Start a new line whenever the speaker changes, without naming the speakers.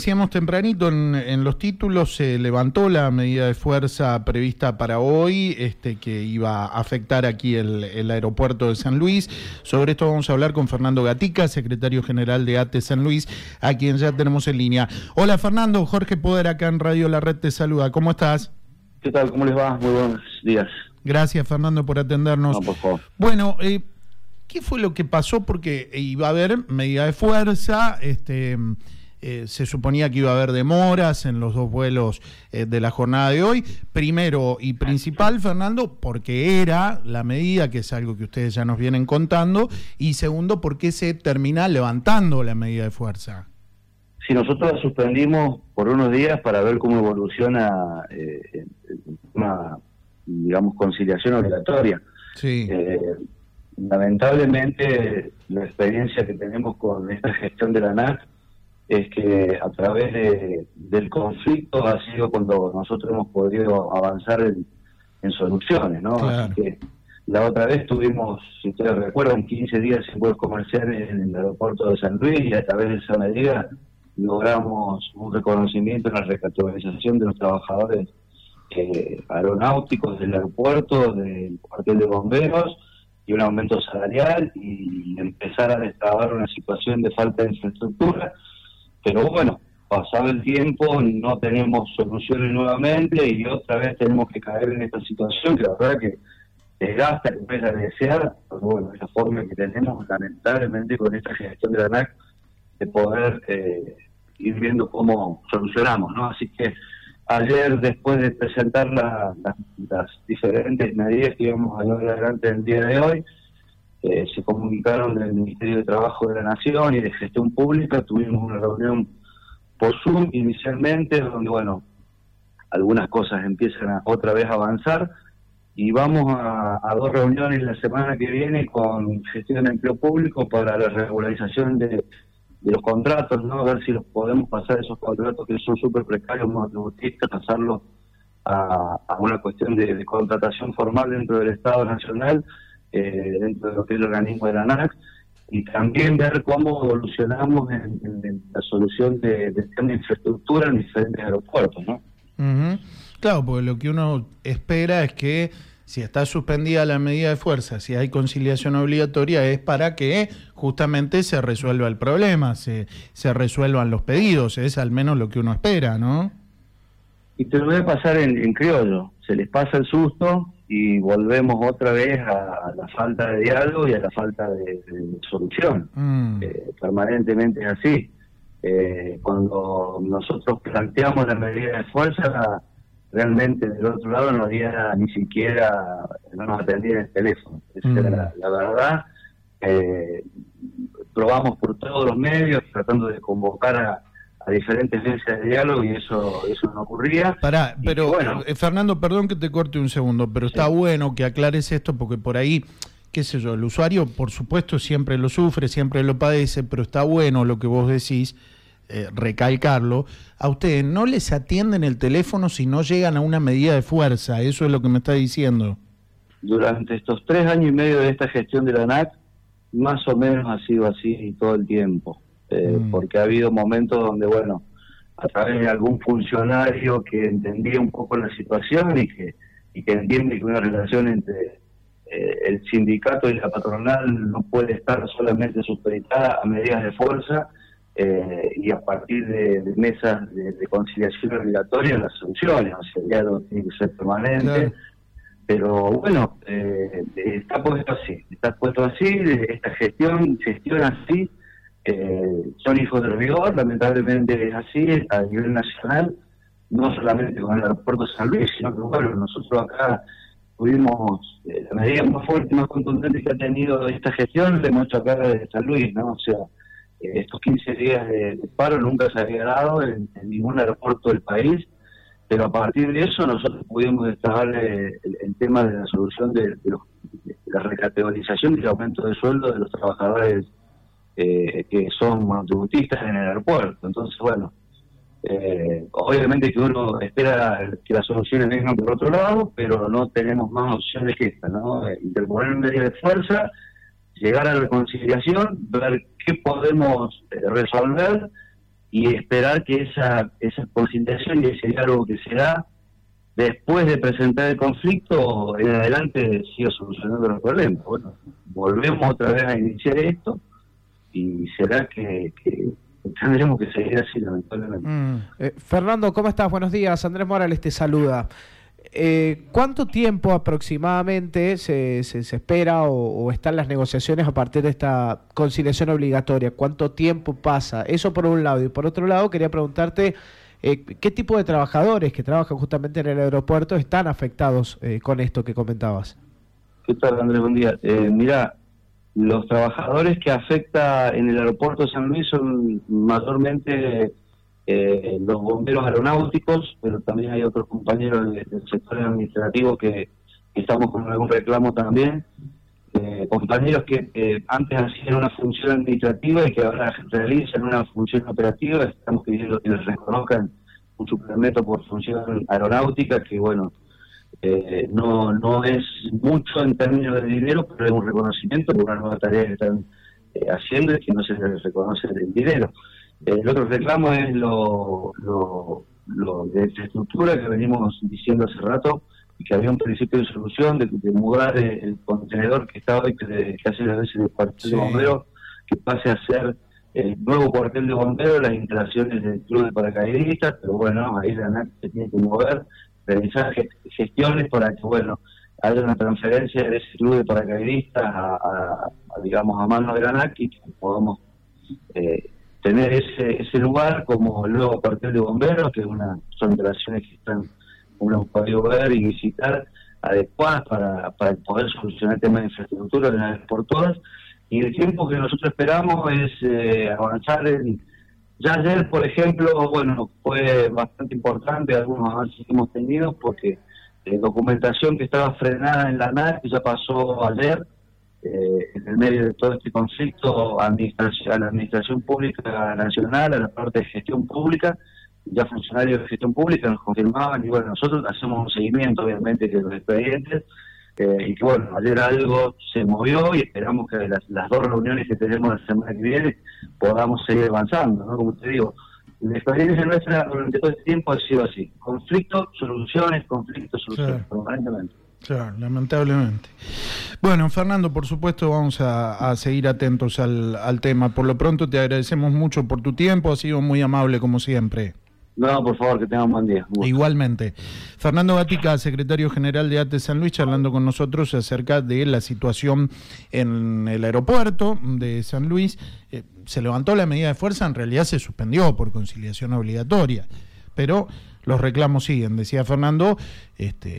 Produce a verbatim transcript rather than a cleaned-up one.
Decíamos tempranito en, en los títulos, se levantó la medida de fuerza prevista para hoy, este, que iba a afectar aquí el, el aeropuerto de San Luis. Sobre esto vamos a hablar con Fernando Gatica, secretario general de ATE San Luis, a quien ya tenemos en línea. Hola Fernando, Jorge Poder acá en Radio La Red te saluda. ¿Cómo estás?
¿Qué tal? ¿Cómo les va? Muy buenos días.
Gracias Fernando por atendernos.
No, por favor.
Bueno, eh, ¿qué fue lo que pasó? Porque iba a haber medida de fuerza, este... Eh, se suponía que iba a haber demoras en los dos vuelos eh, de la jornada de hoy. Primero y principal, Fernando, porque era la medida, que es algo que ustedes ya nos vienen contando, y segundo, porque se termina levantando la medida de fuerza.
Sí, nosotros la suspendimos por unos días para ver cómo evoluciona eh, una, digamos, conciliación obligatoria.
Sí.
Eh, lamentablemente, la experiencia que tenemos con esta gestión de la ANAC es que a través de, del conflicto ha sido cuando nosotros hemos podido avanzar en, en soluciones, ¿no?
Claro.
Así que la otra vez tuvimos, si ustedes recuerdan, quince días sin vuelos comerciales en el aeropuerto de San Luis, y a través de esa medida logramos un reconocimiento en la recategorización de los trabajadores eh, aeronáuticos del aeropuerto, del cuartel de bomberos, y un aumento salarial, y empezar a destrabar una situación de falta de infraestructura. Pero bueno, pasado el tiempo, no tenemos soluciones nuevamente y otra vez tenemos que caer en esta situación que la verdad que desgasta, que empieza a desear, pero bueno, es la forma que tenemos lamentablemente con esta gestión de la ANAC de poder eh, ir viendo cómo solucionamos, ¿no? Así que ayer, después de presentar la, la, las diferentes medidas que íbamos a llevar adelante el día de hoy, Eh, se comunicaron del Ministerio de Trabajo de la Nación y de Gestión Pública. Tuvimos una reunión por Zoom inicialmente, donde, bueno, algunas cosas empiezan a, otra vez a avanzar, y vamos a, a dos reuniones la semana que viene con Gestión de Empleo Público para la regularización de, de los contratos, ¿no? A ver si los podemos pasar, esos contratos que son súper precarios, monotributistas, pasarlos a, a una cuestión de, de contratación formal dentro del Estado Nacional, Eh, dentro de lo que es el organismo de la ANAC, y también ver cómo evolucionamos en, en, en la solución de, de tema de infraestructura en diferentes aeropuertos, ¿no?
Uh-huh. Claro, porque lo que uno espera es que si está suspendida la medida de fuerza, si hay conciliación obligatoria, es para que justamente se resuelva el problema, se, se resuelvan los pedidos, es al menos lo que uno espera, ¿no?
Y te lo voy a pasar en, en criollo, se les pasa el susto y volvemos otra vez a la falta de diálogo y a la falta de, de solución. Mm. Eh, permanentemente es así. Eh, cuando nosotros planteamos la medida de fuerza, realmente del otro lado no había ni siquiera, no nos atendían el teléfono. Esa mm. era la, la verdad. Eh, probamos por todos los medios, tratando de convocar a a diferentes mesas de diálogo, y eso eso no ocurría.
Pará, pero
y, bueno,
eh, Fernando, perdón que te corte un segundo, pero sí, está bueno que aclares esto, porque por ahí, qué sé yo, el usuario por supuesto siempre lo sufre, siempre lo padece, pero está bueno lo que vos decís, eh, recalcarlo. A ustedes no les atienden el teléfono si no llegan a una medida de fuerza, eso es lo que me está diciendo.
Durante estos tres años y medio de esta gestión de la ANAC, más o menos ha sido así todo el tiempo. Eh, mm. Porque ha habido momentos donde, bueno, a través de algún funcionario que entendía un poco la situación y que y que entiende que una relación entre eh, el sindicato y la patronal no puede estar solamente supeditada a medidas de fuerza, eh, y a partir de, de mesas de, de conciliación obligatoria las soluciones, o sea, ya no tiene que ser permanente. Claro. Pero bueno, eh, está puesto así, está puesto así, esta gestión, gestión así. Eh, son hijos del rigor, lamentablemente es así a nivel nacional, no solamente con el aeropuerto de San Luis, sino que bueno, nosotros acá tuvimos eh, la medida más fuerte y más contundente que ha tenido esta gestión, la hemos hecho acá de San Luis, ¿no? O sea, eh, estos quince días de, de paro nunca se había dado en, en ningún aeropuerto del país, pero a partir de eso nosotros pudimos destacar el, el tema de la solución de, de, los, de la recategorización y el aumento de sueldo de los trabajadores Eh, que son monotributistas en el aeropuerto. Entonces, bueno, eh, obviamente que uno espera que las soluciones vengan por otro lado, pero no tenemos más opciones que esta, ¿no? Interponer medidas de fuerza, llegar a la reconciliación, ver qué podemos eh, resolver y esperar que esa, esa conciliación y ese diálogo que se da después de presentar el conflicto, en adelante siga solucionando los problemas. Bueno, volvemos otra vez a iniciar esto y será que, que tendremos que seguir así, lamentablemente.
Mm. Eh, Fernando, ¿cómo estás? Buenos días. Andrés Morales te saluda. Eh, ¿Cuánto tiempo aproximadamente se, se, se espera o, o están las negociaciones a partir de esta conciliación obligatoria? ¿Cuánto tiempo pasa? Eso por un lado. Y por otro lado, quería preguntarte eh, ¿qué tipo de trabajadores que trabajan justamente en el aeropuerto están afectados eh, con esto que comentabas?
¿Qué tal, Andrés? Buen día. Eh, mira, los trabajadores que afecta en el aeropuerto de San Luis son mayormente eh, los bomberos aeronáuticos, pero también hay otros compañeros de, del sector administrativo que, que estamos con algún reclamo también. Eh, compañeros que eh, antes hacían una función administrativa y que ahora realizan una función operativa. Estamos pidiendo que les reconozcan un suplemento por función aeronáutica, que bueno, eh, no no es mucho en términos de dinero, pero es un reconocimiento por una nueva tarea que están eh, haciendo y que no se les reconoce el dinero. Eh, el otro reclamo es lo, lo, lo de infraestructura que venimos diciendo hace rato, y que había un principio de solución de, de mudar el, el contenedor que estaba hoy, que, que hace las veces el cuartel sí. de bomberos, que pase a ser el nuevo cuartel de bomberos, las instalaciones del club de paracaidistas, pero bueno, ahí la ANAC se tiene que mover, realizar gestiones para que, bueno, haya una transferencia de ese club de paracaidistas a, a, a digamos, a manos de la ANAC y que podamos eh, tener ese ese lugar como el nuevo cuartel de bomberos, que una, son instalaciones que están uno hemos podido ver y visitar, adecuadas para, para poder solucionar el tema de infraestructura de una vez por todas. Y el tiempo que nosotros esperamos es eh, avanzar en... Ya ayer, por ejemplo, bueno, fue bastante importante algunos avances que hemos tenido, porque la documentación que estaba frenada en la ANAC ya pasó ayer, eh, en el medio de todo este conflicto, administración, a la Administración Pública Nacional, a la parte de gestión pública. Ya funcionarios de gestión pública nos confirmaban, y bueno, nosotros hacemos un seguimiento obviamente de los expedientes, eh, y que bueno, ayer algo se movió y esperamos que las, las dos reuniones que tenemos la semana que viene podamos seguir avanzando, ¿no? Como te digo, la experiencia nuestra durante todo este tiempo ha sido así: conflictos, soluciones, conflictos, soluciones, claro. Permanentemente.
Claro, lamentablemente. Bueno, Fernando, por supuesto vamos a, a seguir atentos al, al tema. Por lo pronto te agradecemos mucho por tu tiempo, has sido muy amable como siempre.
No, por favor, que tengan un buen día. Bueno.
Igualmente. Fernando Gatica, secretario general de A T E San Luis, charlando con nosotros acerca de la situación en el aeropuerto de San Luis. Eh, se levantó la medida de fuerza, en realidad se suspendió por conciliación obligatoria, pero los reclamos siguen, decía Fernando. este